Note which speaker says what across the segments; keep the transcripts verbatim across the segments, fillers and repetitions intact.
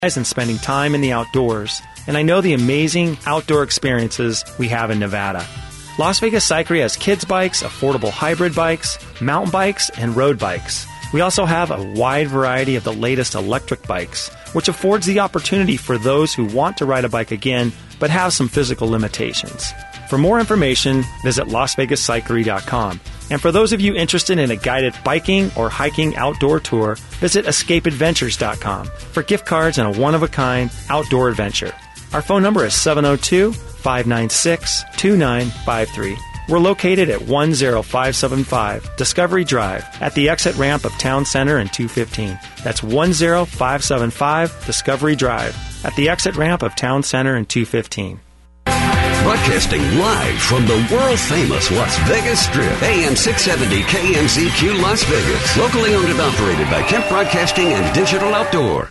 Speaker 1: and spending time in the outdoors, and I know the amazing outdoor experiences we have in Nevada. Las Vegas Cyclery has kids bikes, affordable hybrid bikes, mountain bikes, and road bikes. We also have a wide variety of the latest electric bikes, which affords the opportunity for those who want to ride a bike again but have some physical limitations. For more information, visit las vegas cyclery dot com. And for those of you interested in a guided biking or hiking outdoor tour, visit escape adventures dot com for gift cards and a one-of-a-kind outdoor adventure. Our phone number is seven oh two, five nine six, two nine five three. We're located at one oh five seven five Discovery Drive at the exit ramp of Town Center and two fifteen. That's one oh five seven five Discovery Drive at the exit ramp of Town Center and two fifteen.
Speaker 2: Broadcasting live from the world-famous Las Vegas Strip, A M six seventy K M Z Q Las Vegas. Locally owned and operated by Kemp Broadcasting and Digital Outdoor.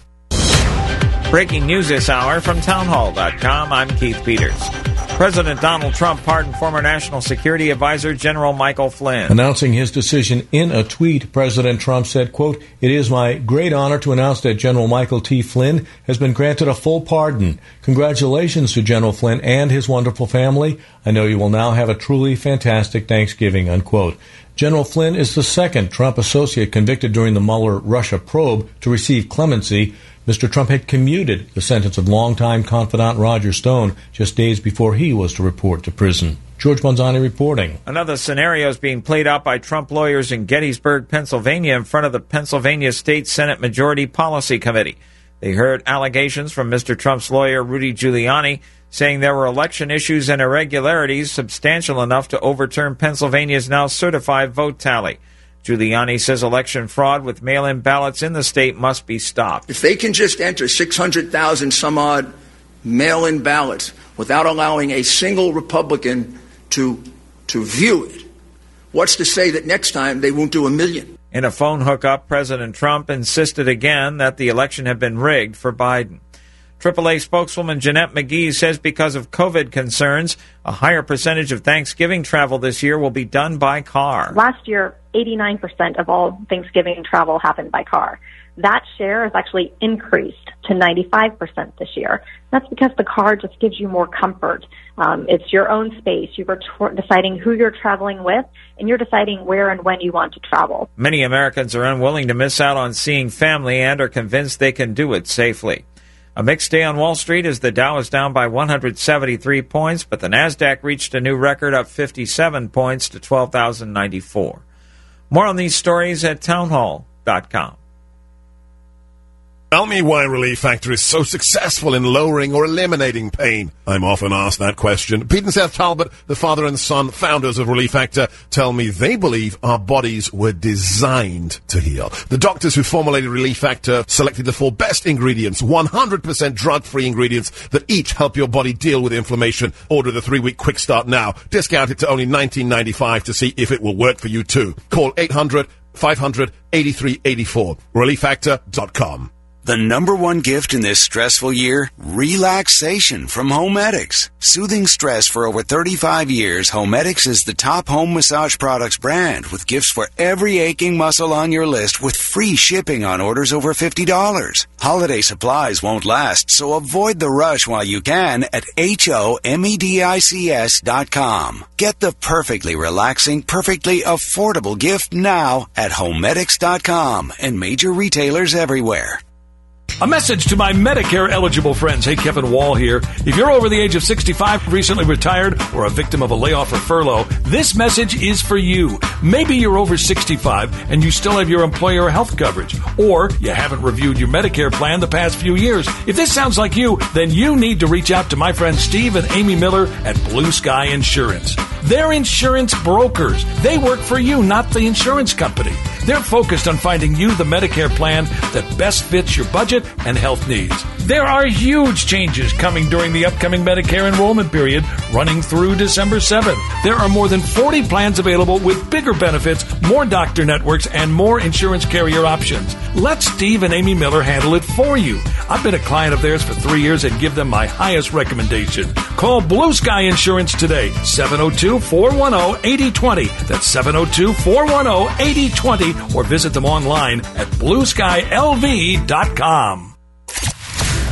Speaker 3: Breaking news this hour from townhall dot com. I'm Keith Peters. President Donald Trump pardoned former National Security Advisor General Michael Flynn.
Speaker 4: Announcing his decision in a tweet, President Trump said, quote, "It is my great honor to announce that General Michael T. Flynn has been granted a full pardon. Congratulations to General Flynn and his wonderful family. I know you will now have a truly fantastic Thanksgiving," unquote. General Flynn is the second Trump associate convicted during the Mueller Russia probe to receive clemency. Mister Trump had commuted the sentence of longtime confidant Roger Stone just days before he was to report to prison. George Bonzani reporting.
Speaker 3: Another scenario is being played out by Trump lawyers in Gettysburg, Pennsylvania, in front of the Pennsylvania State Senate Majority Policy Committee. They heard allegations from Mister Trump's lawyer, Rudy Giuliani, saying there were election issues and irregularities substantial enough to overturn Pennsylvania's now certified vote tally. Giuliani says election fraud with mail-in ballots in the state must be stopped.
Speaker 5: If they can just enter six hundred thousand some odd mail-in ballots without allowing a single Republican to to view it, what's to say that next time they won't do a million?
Speaker 3: In a phone hookup, President Trump insisted again that the election had been rigged for Biden. triple A spokeswoman Jeanette McGee says because of COVID concerns, a higher percentage of Thanksgiving travel this year will be done by car.
Speaker 6: Last year, eighty-nine percent of all Thanksgiving travel happened by car. That share has actually increased to ninety-five percent this year. That's because the car just gives you more comfort. Um, it's your own space. You're t- deciding who you're traveling with, and you're deciding where and when you want to travel.
Speaker 3: Many Americans are unwilling to miss out on seeing family and are convinced they can do it safely. A mixed day on Wall Street as the Dow is down by one hundred seventy-three points, but the Nasdaq reached a new record up fifty-seven points to twelve thousand ninety-four. More on these stories at townhall dot com.
Speaker 7: Tell me why Relief Factor is so successful in lowering or eliminating pain. I'm often asked that question. Pete and Seth Talbot, the father and son founders of Relief Factor, tell me they believe our bodies were designed to heal. The doctors who formulated Relief Factor selected the four best ingredients, one hundred percent drug-free ingredients that each help your body deal with inflammation. Order the three-week quick start now. Discount it to only nineteen ninety-five to see if it will work for you too. Call eight hundred, five hundred, eighty-three eighty-four. relief factor dot com.
Speaker 2: The number one gift in this stressful year? Relaxation from Homedics. Soothing stress for over thirty-five years, Homedics is the top home massage products brand with gifts for every aching muscle on your list with free shipping on orders over fifty dollars. Holiday supplies won't last, so avoid the rush while you can at H O M E D I C S dot com. Get the perfectly relaxing, perfectly affordable gift now at Homedics dot com and major retailers everywhere.
Speaker 8: A message to my Medicare-eligible friends. Hey, Kevin Wall here. If you're over the age of sixty-five, recently retired, or a victim of a layoff or furlough, this message is for you. Maybe you're over sixty-five and you still have your employer health coverage, or you haven't reviewed your Medicare plan the past few years. If this sounds like you, then you need to reach out to my friends Steve and Amy Miller at Blue Sky Insurance. They're insurance brokers. They work for you, not the insurance company. They're focused on finding you the Medicare plan that best fits your budget and health needs. There are huge changes coming during the upcoming Medicare enrollment period running through December seventh. There are more than forty plans available with bigger benefits, more doctor networks, and more insurance carrier options. Let Steve and Amy Miller handle it for you. I've been a client of theirs for three years and give them my highest recommendation. Call Blue Sky Insurance today, seven oh two, four one oh, eight oh two oh. That's seven oh two, four one oh, eight oh two oh, or visit them online at blue sky l v dot com.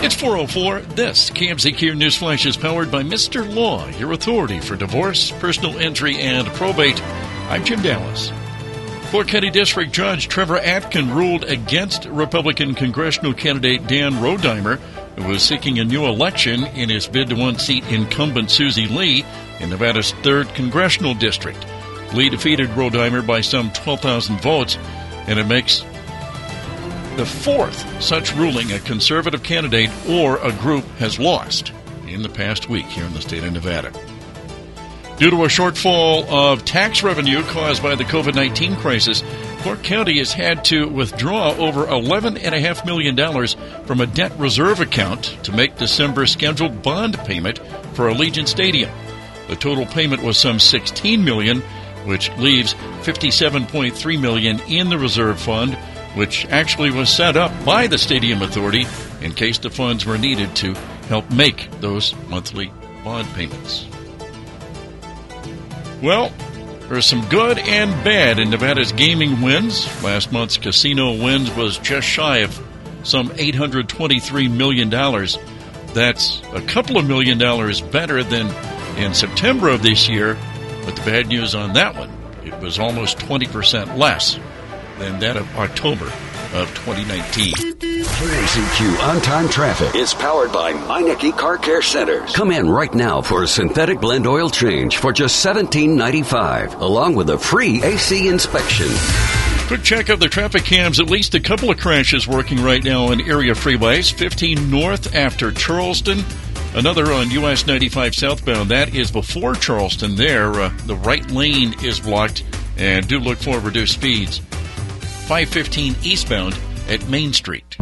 Speaker 9: It's four oh four. This K M Z Q Newsflash is powered by Mister Law, your authority for divorce, personal injury, and probate. I'm Jim Dallas. Clark County District Judge Trevor Atkin ruled against Republican congressional candidate Dan Rodimer, who was seeking a new election in his bid to one-seat incumbent Susie Lee in Nevada's third congressional district. Lee defeated Rodimer by some twelve thousand votes, and it makes the fourth such ruling a conservative candidate or a group has lost in the past week here in the state of Nevada. Due to a shortfall of tax revenue caused by the covid nineteen crisis, Clark County has had to withdraw over eleven point five million dollars from a debt reserve account to make December's scheduled bond payment for Allegiant Stadium. The total payment was some sixteen million dollars, which leaves fifty-seven point three million dollars in the reserve fund, which actually was set up by the Stadium Authority in case the funds were needed to help make those monthly bond payments. Well, there's some good and bad in Nevada's gaming wins. Last month's casino wins was just shy of some eight hundred twenty-three million dollars. That's a couple of million dollars better than in September of this year, but the bad news on that one, it was almost twenty percent less than that of October of twenty nineteen.
Speaker 10: K M Z Q On-Time Traffic is powered by Meineke Car Care Centers. Come in right now for a synthetic blend oil change for just seventeen ninety-five, along with a free A C inspection.
Speaker 9: Quick check of the traffic cams. At least a couple of crashes working right now on area freeways. fifteen north after Charleston. Another on U S ninety-five southbound. That is before Charleston there. Uh, the right lane is blocked, and do look for reduced speeds. five fifteen eastbound at Main Street.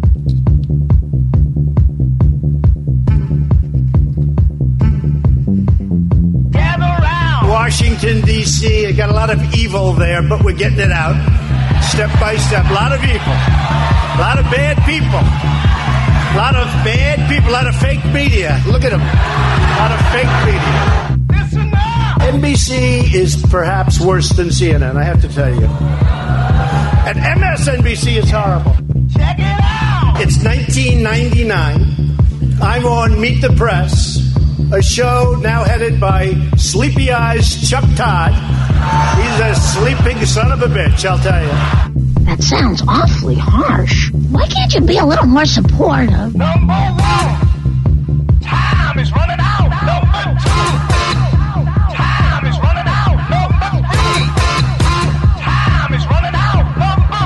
Speaker 11: Washington, D C, I got a lot of evil there, but we're getting it out step by step. A lot of evil. A lot of bad people. A lot of bad people. A lot of fake media. Look at them. A lot of fake media. Listen up! N B C is perhaps worse than C N N, I have to tell you. And M S N B C is horrible. Check it out! It's nineteen ninety-nine. I'm on Meet the Press, a show now headed by Sleepy Eyes Chuck Todd. He's a sleeping son of a bitch, I'll tell you.
Speaker 12: That sounds awfully harsh. Why can't you be a little more supportive?
Speaker 11: Number one, time is running out. Number two, time is running out. Number three, time is running out. Number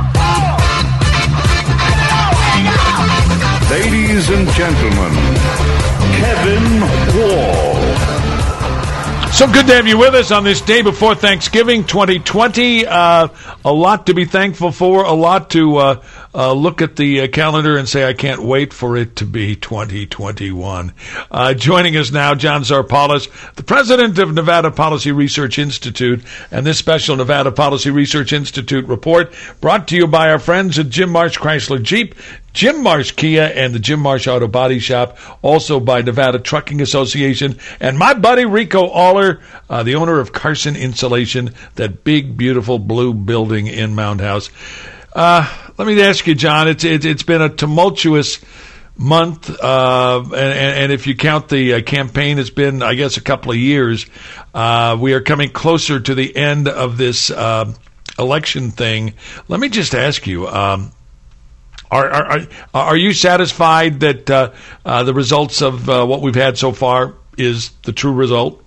Speaker 11: four.
Speaker 13: Ladies and gentlemen, Kevin Wall.
Speaker 8: So good to have you with us on this day before Thanksgiving twenty twenty. Uh, a lot to be thankful for, a lot to uh, uh, look at the uh, calendar and say, I can't wait for it to be twenty twenty-one. Uh, joining us now, John Zarpalis, the president of Nevada Policy Research Institute, and this special Nevada Policy Research Institute report brought to you by our friends at Jim Marsh Chrysler Jeep, Jim Marsh Kia, and the Jim Marsh Auto Body Shop, also by Nevada Trucking Association, and my buddy Rico Aller, uh, the owner of Carson Insulation, that big, beautiful blue building in Mound House. Uh, let me ask you, John, it's it, it's been a tumultuous month, uh, and, and if you count the uh, campaign, it's been, I guess, a couple of years. Uh, we are coming closer to the end of this uh, election thing. Let me just ask you, um, Are, are are you satisfied that uh, uh, the results of uh, what we've had so far is the true result?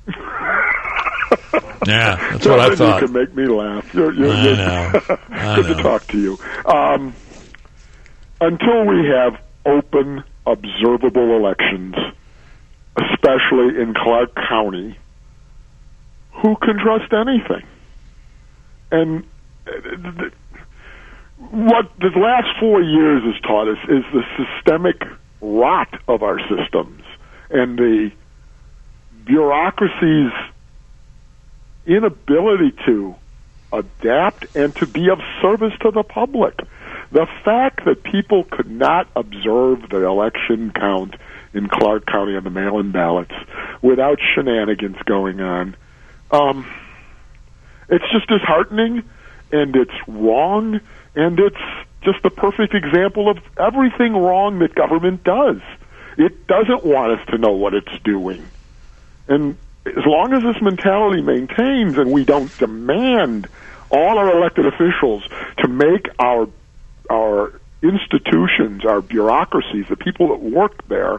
Speaker 8: Yeah, that's what I thought.
Speaker 14: You can make me laugh. You're, you're,
Speaker 8: I
Speaker 14: you're,
Speaker 8: know. I
Speaker 14: good
Speaker 8: know.
Speaker 14: to talk to you. Um, until we have open, observable elections, especially in Clark County, who can trust anything? And uh, what the last four years has taught us is the systemic rot of our systems and the bureaucracy's inability to adapt and to be of service to the public. The fact that people could not observe the election count in Clark County on the mail-in ballots without shenanigans going on, um, it's just disheartening, and it's wrong, and it's just the perfect example of everything wrong that government does. It doesn't want us to know what it's doing. And as long as this mentality maintains and we don't demand all our elected officials to make our our institutions, our bureaucracies, the people that work there,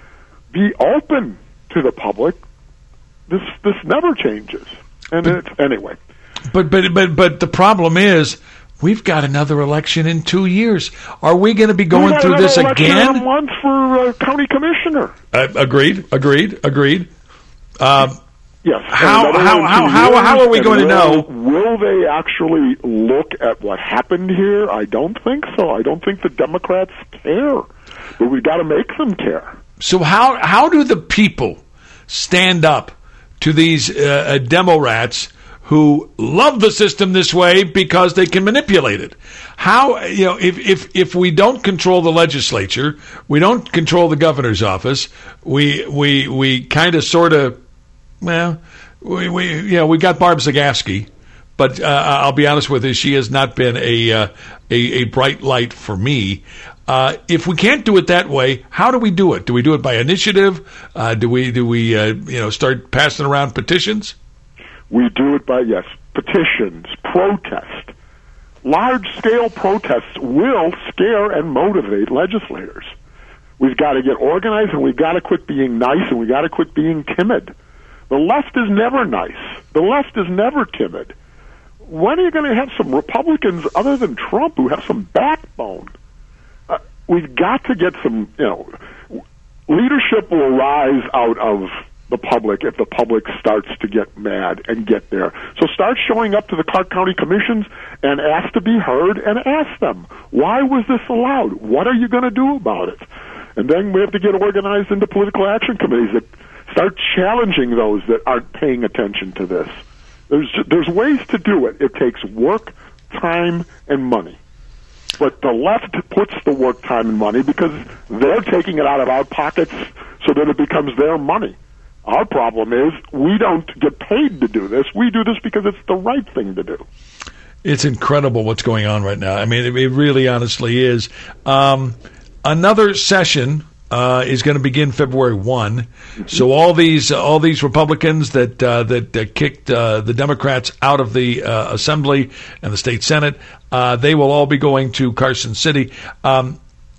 Speaker 14: be open to the public, this this never changes. And it's, anyway.
Speaker 8: But but but but the problem is, we've got another election in two years. Are we going to be going through this again?
Speaker 14: A month for uh, county commissioner.
Speaker 8: Uh, agreed. Agreed. Agreed. Um,
Speaker 14: yes.
Speaker 8: How how how how, how are we going
Speaker 14: will,
Speaker 8: to know?
Speaker 14: Will they actually look at what happened here? I don't think so. I don't think the Democrats care. But we've got to make them care.
Speaker 8: So how how do the people stand up to these uh, demo rats who love the system this way because they can manipulate it? How, you know, if, if, if we don't control the legislature, we don't control the governor's office, we we we kind of sort of, well, we, we you know, we got Barb Zagaski, but uh, I'll be honest with you, she has not been a uh, a, a bright light for me. Uh, if we can't do it that way, how do we do it? Do we do it by initiative? Uh, do we do we uh, you know start passing around petitions?
Speaker 14: We do it by, yes, petitions, protest. Large-scale protests will scare and motivate legislators. We've got to get organized, and we've got to quit being nice, and we've got to quit being timid. The left is never nice. The left is never timid. When are you going to have some Republicans other than Trump who have some backbone? Uh, we've got to get some, you know, leadership will rise out of the public if the public starts to get mad and get there. So start showing up to the Clark County commissions and ask to be heard and ask them, why was this allowed? What are you going to do about it? And then we have to get organized into political action committees that start challenging those that aren't paying attention to this. There's there's ways to do it. It takes work, time, and money. But the left puts the work, time, and money because they're taking it out of our pockets so that it becomes their money. Our problem is we don't get paid to do this. We do this because it's the right thing to do.
Speaker 8: It's incredible what's going on right now. I mean, it, it really honestly is. Um, another session uh, is going to begin February first. Mm-hmm. So all these uh, all these Republicans that uh, that uh, kicked uh, the Democrats out of the uh, Assembly and the State Senate, uh, they will all be going to Carson City. Um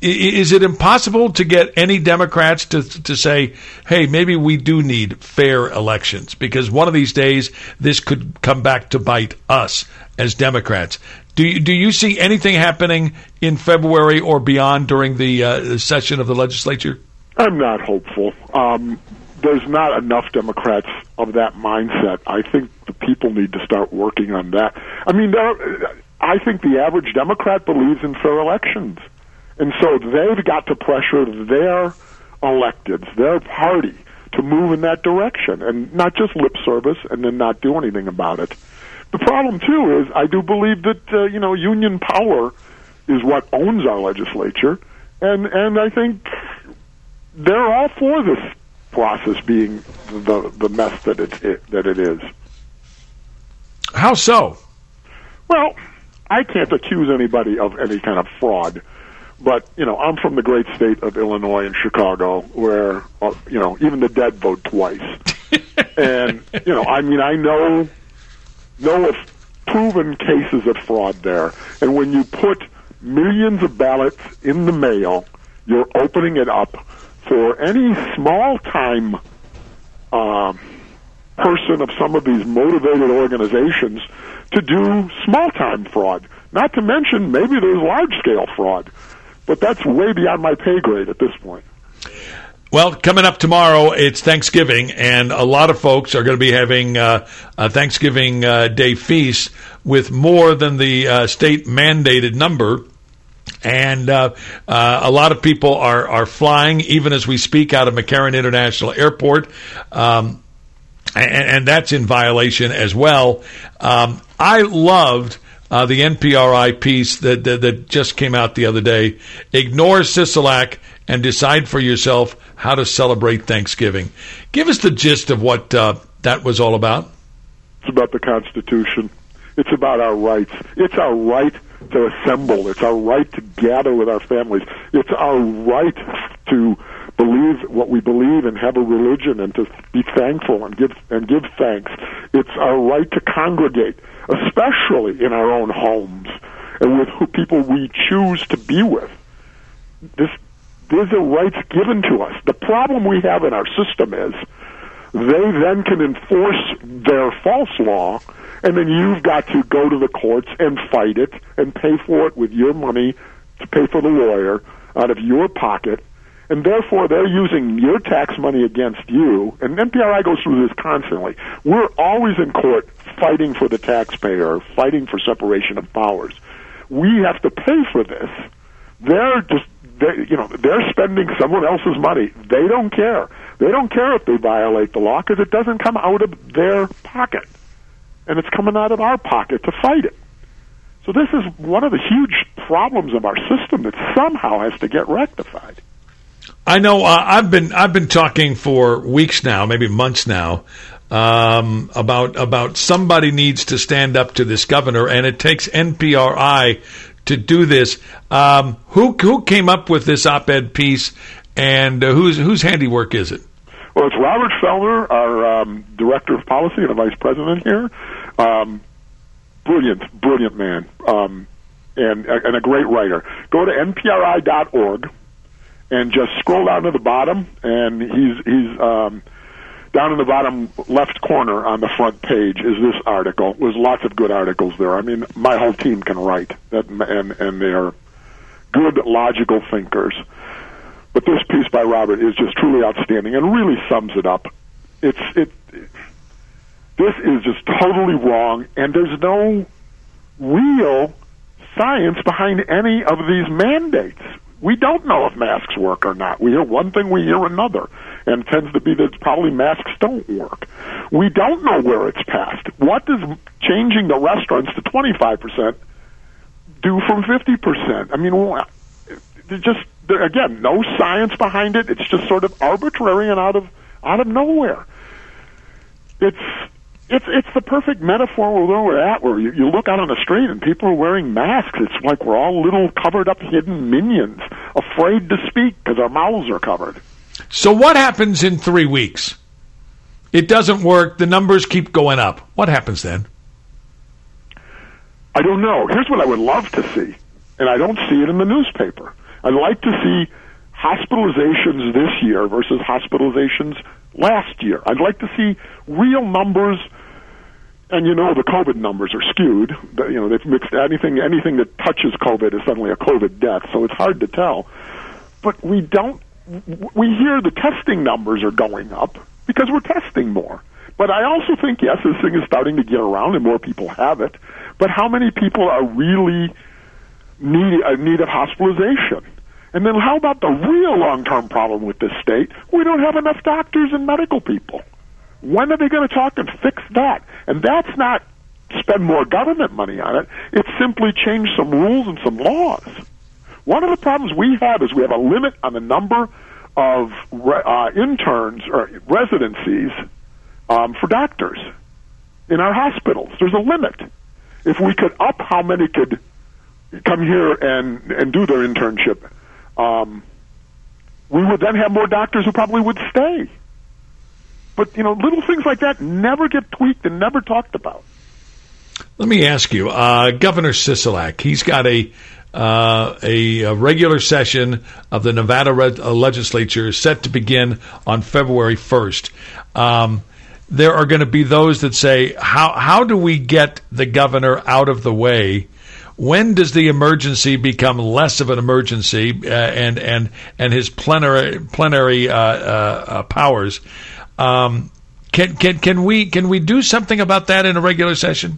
Speaker 8: Is it impossible to get any Democrats to to say, hey, maybe we do need fair elections? Because one of these days, this could come back to bite us as Democrats. Do you, do you see anything happening in February or beyond during the uh, session of the legislature?
Speaker 14: I'm not hopeful. Um, there's not enough Democrats of that mindset. I think the people need to start working on that. I mean, there, I think the average Democrat believes in fair elections. And so they've got to pressure their electeds, their party, to move in that direction and not just lip service and then not do anything about it. The problem, too, is I do believe that, uh, you know, union power is what owns our legislature. And, and I think they're all for this process being the, the mess that it, it, that it is.
Speaker 8: How so?
Speaker 14: Well, I can't accuse anybody of any kind of fraud. But, you know, I'm from the great state of Illinois and Chicago where, uh, you know, even the dead vote twice. And, you know, I mean, I know, know of proven cases of fraud there. And when you put millions of ballots in the mail, you're opening it up for any small-time uh, person of some of these motivated organizations to do small-time fraud. Not to mention, maybe there's large-scale fraud. But that's way beyond my pay grade at this point.
Speaker 8: Well, coming up tomorrow, it's Thanksgiving, and a lot of folks are going to be having uh, a Thanksgiving uh, Day feast with more than the uh, state-mandated number. And uh, uh, a lot of people are, are flying, even as we speak, out of McCarran International Airport. Um, and, and that's in violation as well. Um, I loved... Uh, the N P R I piece that, that that just came out the other day. Ignore Sisolak and decide for yourself how to celebrate Thanksgiving. Give us the gist of what uh, that was all about.
Speaker 14: It's about the Constitution. It's about our rights. It's our right to assemble. It's our right to gather with our families. It's our right to believe what we believe and have a religion and to be thankful and give and give thanks. It's our right to congregate, especially in our own homes and with who people we choose to be with. This these are rights given to us. The problem we have in our system is they then can enforce their false law, and then you've got to go to the courts and fight it and pay for it with your money to pay for the lawyer out of your pocket. And therefore, they're using your tax money against you. And N P R I goes through this constantly. We're always in court fighting for the taxpayer, fighting for separation of powers. We have to pay for this. They're just, they, you know, they're spending someone else's money. They don't care. They don't care if they violate the law because it doesn't come out of their pocket. And it's coming out of our pocket to fight it. So this is one of the huge problems of our system that somehow has to get rectified.
Speaker 8: I know uh, I've been I've been talking for weeks now, maybe months now, um, about about somebody needs to stand up to this governor, and it takes N P R I to do this. Um, who who came up with this op-ed piece, and uh, whose whose handiwork is it?
Speaker 14: Well, it's Robert Fellner, our um, director of policy and a vice president here. Um, brilliant, brilliant man, um, and and a great writer. Go to N P R I dot org. And just scroll down to the bottom, and he's he's um, down in the bottom left corner on the front page is this article. There's lots of good articles there. I mean, my whole team can write, that, and and they're good, logical thinkers. But this piece by Robert is just truly outstanding and really sums it up. It's it. This is just totally wrong, and there's no real science behind any of these mandates. We don't know if masks work or not. We hear one thing, we hear another. And it tends to be that probably masks don't work. We don't know where it's passed. What does changing the restaurants to twenty-five percent do from fifty percent? I mean, just, again, no science behind it. It's just sort of arbitrary and out of out of nowhere. It's It's it's the perfect metaphor where we're at, where you, you look out on the street and people are wearing masks. It's like we're all little covered-up, hidden minions, afraid to speak because our mouths are covered.
Speaker 8: So what happens in three weeks? It doesn't work. The numbers keep going up. What happens then?
Speaker 14: I don't know. Here's what I would love to see, and I don't see it in the newspaper. I'd like to see hospitalizations this year versus hospitalizations last year. I'd like to see real numbers. And you know the COVID numbers are skewed. You know they've mixed anything anything that touches COVID is suddenly a COVID death, so it's hard to tell. But we don't. We hear the testing numbers are going up because we're testing more. But I also think yes, this thing is starting to get around and more people have it. But how many people are really need in need of hospitalization? And then how about the real long-term problem with this state? We don't have enough doctors and medical people. When are they going to talk and fix that? And that's not spend more government money on it. It's simply change some rules and some laws. One of the problems we have is we have a limit on the number of uh, interns or residencies um, for doctors in our hospitals. There's a limit. If we could up how many could come here and, and do their internship, um, we would then have more doctors who probably would stay. But, you know, little things like that never get tweaked and never talked about.
Speaker 8: Let me ask you, uh, Governor Sisolak, he's got a, uh, a, a regular session of the Nevada Red, uh, legislature set to begin on February first. Um, there are going to be those that say, how, how do we get the governor out of the way? When does the emergency become less of an emergency uh, and, and, and his plenary, plenary uh, uh, uh, powers? Um, can can can we can we do something about that in a regular session?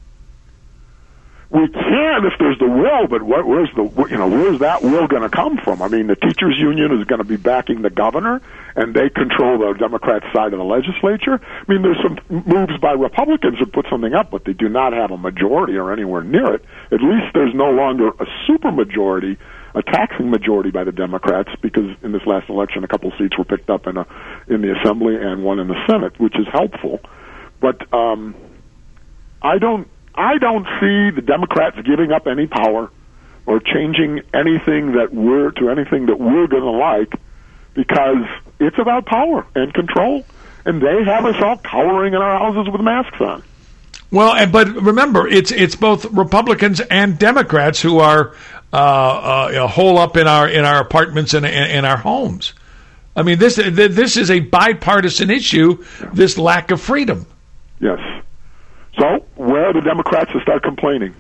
Speaker 14: We can if there's the will, but what, where's the you know where's that will going to come from? I mean, the teachers' union is going to be backing the governor, and they control the Democrat side of the legislature. I mean, there's some moves by Republicans to put something up, but they do not have a majority or anywhere near it. At least there's no longer a supermajority, a taxing majority by the Democrats, because in this last election, a couple seats were picked up in a in the Assembly and one in the Senate, which is helpful. But um, I don't. I don't see the Democrats giving up any power or changing anything that we're to anything that we're going to like, because it's about power and control, and they have us all cowering in our houses with masks on.
Speaker 8: Well, and, but remember, it's it's both Republicans and Democrats who are uh, uh, you know, hole up in our in our apartments and in, in our homes. I mean, this this is a bipartisan issue. This lack of freedom.
Speaker 14: Yes. So where are the Democrats to start complaining?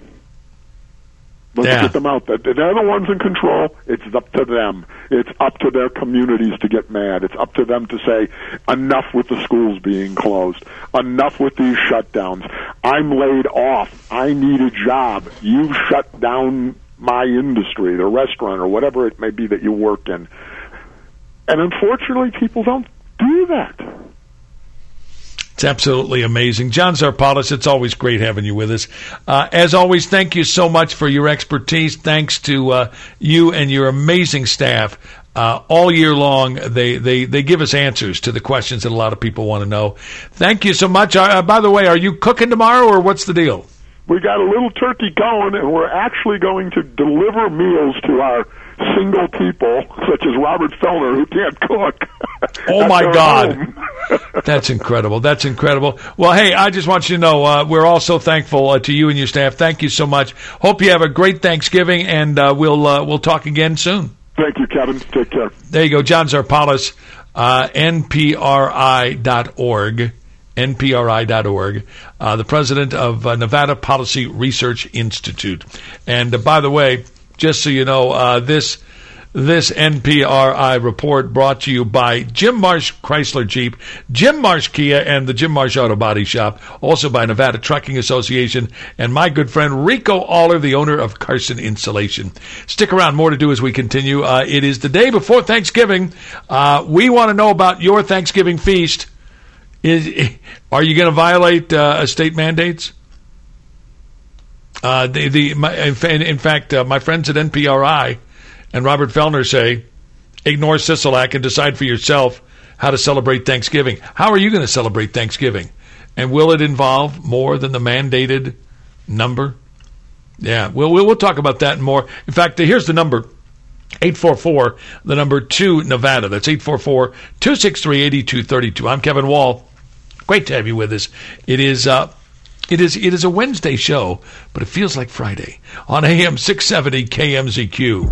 Speaker 14: Let's
Speaker 8: yeah.
Speaker 14: get them out. They're the ones in control. It's up to them. It's up to their communities to get mad. It's up to them to say, enough with the schools being closed. Enough with these shutdowns. I'm laid off. I need a job. You've shut down my industry, the restaurant, or whatever it may be that you work in. And unfortunately, people don't do that.
Speaker 8: It's absolutely amazing. John Zarpalis, it's always great having you with us. Uh, as always, thank you so much for your expertise. Thanks to uh, you and your amazing staff. Uh, all year long, they, they, they give us answers to the questions that a lot of people want to know. Thank you so much. Uh, by the way, are you cooking tomorrow, or what's the deal?
Speaker 14: We got a little turkey going, and we're actually going to deliver meals to our single people, such as Robert Fellner, who can't cook.
Speaker 8: Oh, my God. That's incredible. That's incredible. Well, hey, I just want you to know uh, we're all so thankful uh, to you and your staff. Thank you so much. Hope you have a great Thanksgiving, and uh, we'll uh, we'll talk again soon.
Speaker 14: Thank you, Kevin. Take care.
Speaker 8: There you go. John Zarpalis, uh, N P R I dot org. N P R I dot org, uh, the president of uh, Nevada Policy Research Institute. And uh, by the way, just so you know, uh, this this N P R I report brought to you by Jim Marsh Chrysler Jeep, Jim Marsh Kia, and the Jim Marsh Auto Body Shop, also by Nevada Trucking Association, and my good friend Rico Aller, the owner of Carson Insulation. Stick around, more to do as we continue. Uh, it is the day before Thanksgiving. Uh, we want to know about your Thanksgiving feast. Is, are you going to violate uh, state mandates? Uh, the, the, my, in, in fact, uh, my friends at N P R I and Robert Fellner say, ignore Sisolak and decide for yourself how to celebrate Thanksgiving. How are you going to celebrate Thanksgiving? And will it involve more than the mandated number? Yeah, we'll, we'll, we'll talk about that and more. In fact, here's the number. eight four four, the number two, Nevada. That's eight four four, two six three, eight two three two. I'm Kevin Wall. Great to have you with us. It is uh, it is it is a Wednesday show, but it feels like Friday on A M six seventy K M Z Q.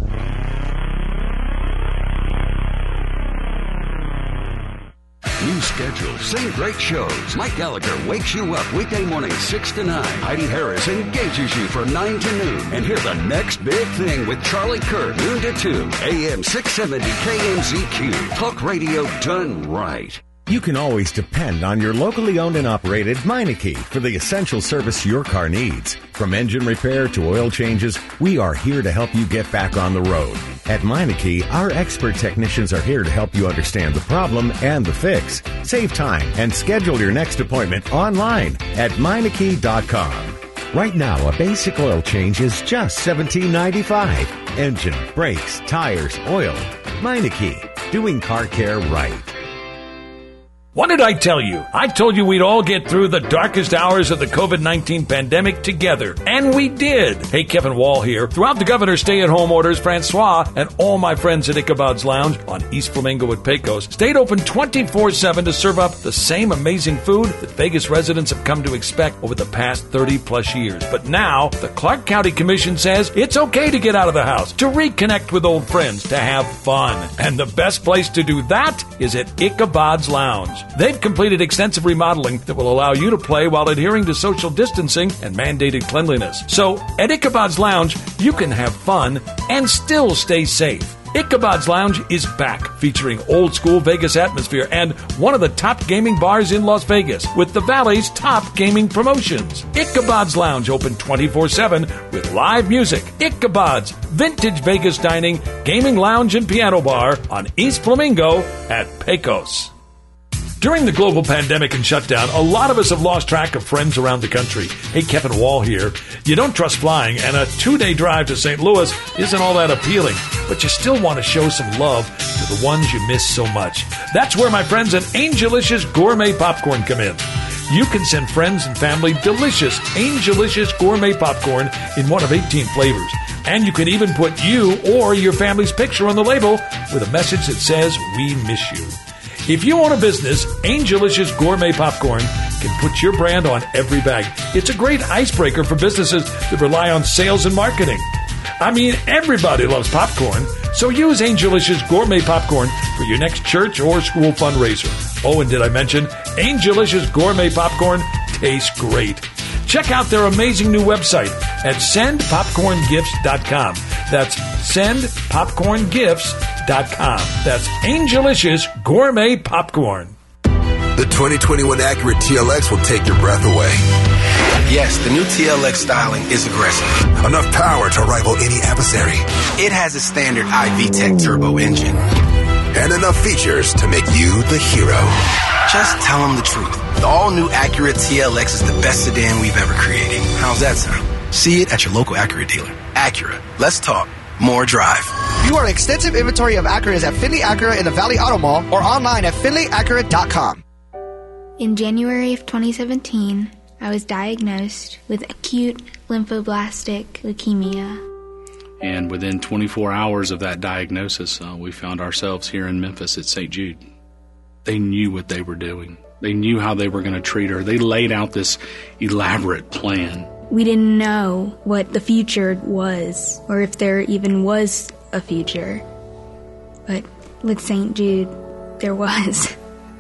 Speaker 10: New schedule, same great shows. Mike Gallagher wakes you up weekday morning six to nine. Heidi Harris engages you from nine to noon. And hear the next big thing with Charlie Kirk, noon to two. A M six seventy K M Z Q. Talk radio done right.
Speaker 15: You can always depend on your locally owned and operated Meineke for the essential service your car needs. From engine repair to oil changes, we are here to help you get back on the road. At Meineke, our expert technicians are here to help you understand the problem and the fix. Save time and schedule your next appointment online at Meineke dot com. Right now, a basic oil change is just seventeen ninety-five. Engine, brakes, tires, oil. Meineke, doing car care right.
Speaker 8: What did I tell you? I told you we'd all get through the darkest hours of the covid nineteen pandemic together. And we did. Hey, Kevin Wall here. Throughout the governor's stay-at-home orders, Francois and all my friends at Ichabod's Lounge on East Flamingo at Pecos stayed open twenty-four seven to serve up the same amazing food that Vegas residents have come to expect over the past thirty-plus years. But now, the Clark County Commission says it's okay to get out of the house, to reconnect with old friends, to have fun. And the best place to do that is at Ichabod's Lounge. They've completed extensive remodeling that will allow you to play while adhering to social distancing and mandated cleanliness. So, at Ichabod's Lounge, you can have fun and still stay safe. Ichabod's Lounge is back, featuring old-school Vegas atmosphere and one of the top gaming bars in Las Vegas, with the Valley's top gaming promotions. Ichabod's Lounge, open twenty-four seven with live music. Ichabod's, vintage Vegas dining, gaming lounge, and piano bar on East Flamingo at Pecos. During the global pandemic and shutdown, a lot of us have lost track of friends around the country. Hey, Kevin Wall here. You don't trust flying, and a two-day drive to Saint Louis isn't all that appealing, but you still want to show some love to the ones you miss so much. That's where my friends at Angelicious Gourmet Popcorn come in. you can send friends and family delicious Angelicious gourmet popcorn in one of eighteen flavors. And you can even put you or your family's picture on the label with a message that says, "We miss you." If you own a business, Angelicious Gourmet Popcorn can put your brand on every bag. It's a great icebreaker for businesses that rely on sales and marketing. I mean, everybody loves popcorn, so use Angelicious Gourmet Popcorn for your next church or school fundraiser. Oh, and did I mention, Angelicious Gourmet Popcorn tastes great. Check out their amazing new website at send popcorn gifts dot com. That's send popcorn gifts dot com. That's Angelicious Gourmet Popcorn.
Speaker 16: The twenty twenty-one Acura T L X will take your breath away.
Speaker 17: Yes, the new T L X styling is aggressive.
Speaker 16: Enough power to rival any adversary.
Speaker 17: It has a standard I V TEC turbo engine.
Speaker 16: And enough features to make you the hero.
Speaker 17: Just tell them the truth. The all-new Acura T L X is the best sedan we've ever created. How's that sound? See it at your local Acura dealer. Acura. Let's talk. More drive.
Speaker 18: View our extensive inventory of Acuras at Finley Acura in the Valley Auto Mall or online at finley acura dot com.
Speaker 19: In January of twenty seventeen, I was diagnosed with acute lymphoblastic leukemia.
Speaker 20: And within twenty-four hours of that diagnosis, uh, we found ourselves here in Memphis at Saint Jude. They knew what they were doing. They knew how they were going to treat her. They laid out this elaborate plan.
Speaker 19: We didn't know what the future was, or if there even was a future. But with Saint Jude, there was.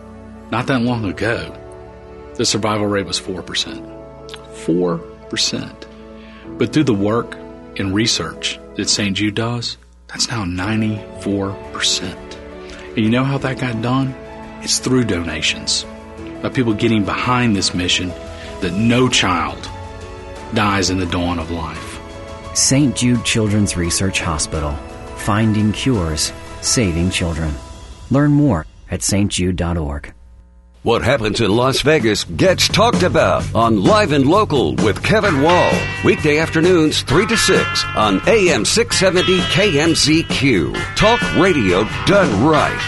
Speaker 20: Not that long ago, the survival rate was four percent. four percent. But through the work and research that Saint Jude does, that's now ninety-four percent. And you know how that got done? It's through donations. By people getting behind this mission that no child dies in the dawn of life.
Speaker 21: Saint Jude Children's Research Hospital. Finding cures, saving children. Learn more at s t jude dot org.
Speaker 10: What happens in Las Vegas gets talked about on Live and Local with Kevin Wall. Weekday afternoons three to six on A M six seventy K M Z Q. Talk radio done right.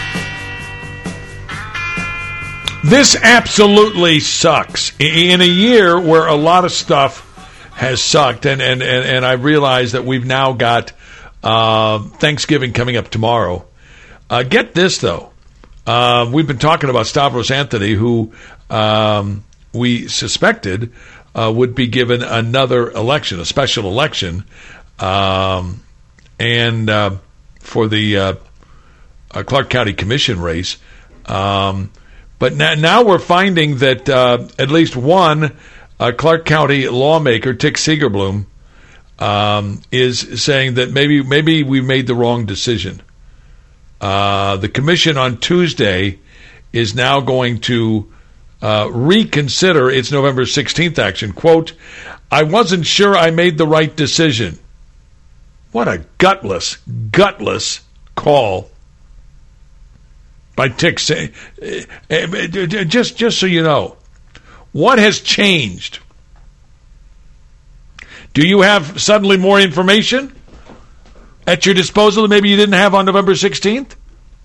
Speaker 8: This absolutely sucks. In a year where a lot of stuff has sucked, and, and, and, and I realize that we've now got uh, Thanksgiving coming up tomorrow. Uh, get this, though. Uh, we've been talking about Stavros Anthony, who um, we suspected uh, would be given another election, a special election, um, and uh, for the uh, uh, Clark County Commission race. Um, but now, now we're finding that uh, at least one uh, Clark County lawmaker, Tick Segerblum, um, is saying that maybe maybe we made the wrong decision. Uh, the commission on Tuesday is now going to uh, reconsider its November sixteenth action. Quote, I wasn't sure I made the right decision. What a gutless, gutless call by Tick. Just, just so you know, what has changed? Do you have suddenly more information at your disposal that maybe you didn't have on November sixteenth?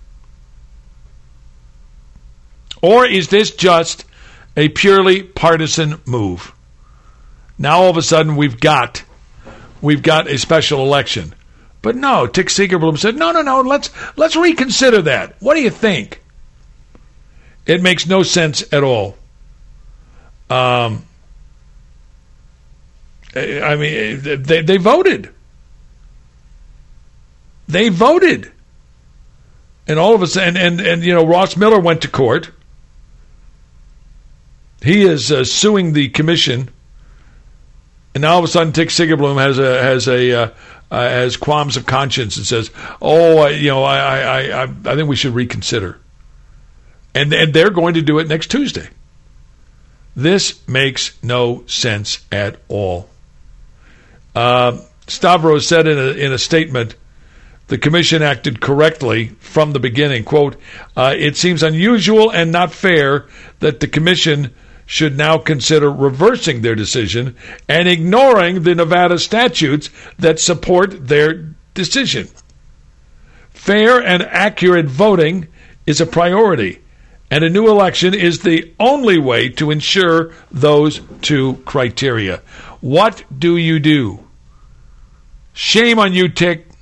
Speaker 8: Or is this just a purely partisan move? Now all of a sudden we've got we've got a special election. But no, Tick Segerblum said, no, no, no, let's let's reconsider that. What do you think? It makes no sense at all. Um, I mean, they, they voted. They voted. And all of a sudden, and, and, and you know, Ross Miller went to court. He is uh, suing the commission. And now all of a sudden, Tick Segerblum has a has a uh, uh, has qualms of conscience and says, "Oh, I, you know, I I, I I think we should reconsider." And and they're going to do it next Tuesday. This makes no sense at all. Uh, Stavros said in a in a statement, the commission acted correctly from the beginning. Quote, uh, it seems unusual and not fair that the commission should now consider reversing their decision and ignoring the Nevada statutes that support their decision. Fair and accurate voting is a priority, And a new election is the only way to ensure those two criteria. What do you do? Shame on you, Tick.